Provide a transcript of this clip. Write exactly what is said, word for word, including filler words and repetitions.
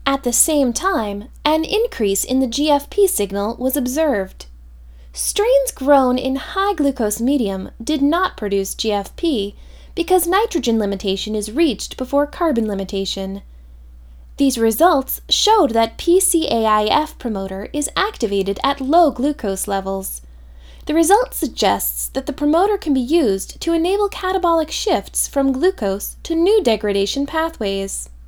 At the same time, an increase in the G F P signal was observed. Strains grown in high glucose medium did not produce G F P because nitrogen limitation is reached before carbon limitation. These results showed that P C A I F promoter is activated at low glucose levels. The result suggests that the promoter can be used to enable catabolic shifts from glucose to new degradation pathways.